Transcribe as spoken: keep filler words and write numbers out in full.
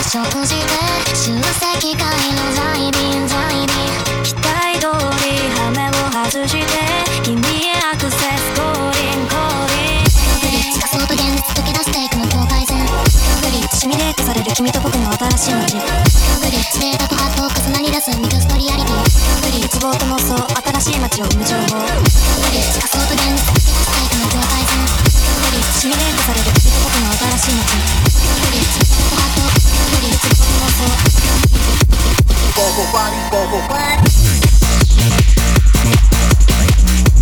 食事で集積会の在便在便期待通り羽目を外して君へアクセス降臨降臨近そうと現実溶け出していくの境界線シミュレートされる君と僕の新しい街データとハート重なり出すミクストリアリティ絶望と妄想新しい街を生む情報近そうと現実溶け出していくの境界線シミュレートされる君と僕の新しい街データとハート絶望と妄想 Bubble body, bubble body.